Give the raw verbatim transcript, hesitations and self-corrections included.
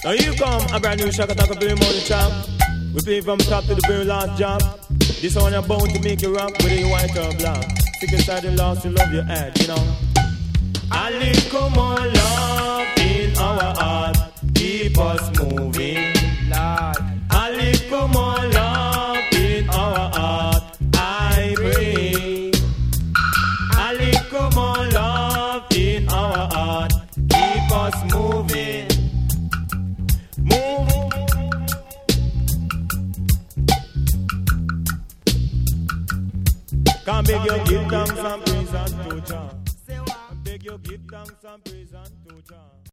Now you come a brand new Shaka Taka very morning champ. We play from top to the very last job. This one I'm bound to make you rock, whether you white or black. Sick inside the lost to love your head, you know. A little more love in our heart, keep us moving, Lord. A little more love in our heart, I pray. A little more love in our heart, keep us moving. Move. Can't beg you give thanks and praise and to Jah. Beg you give thanks and praise and to Jah.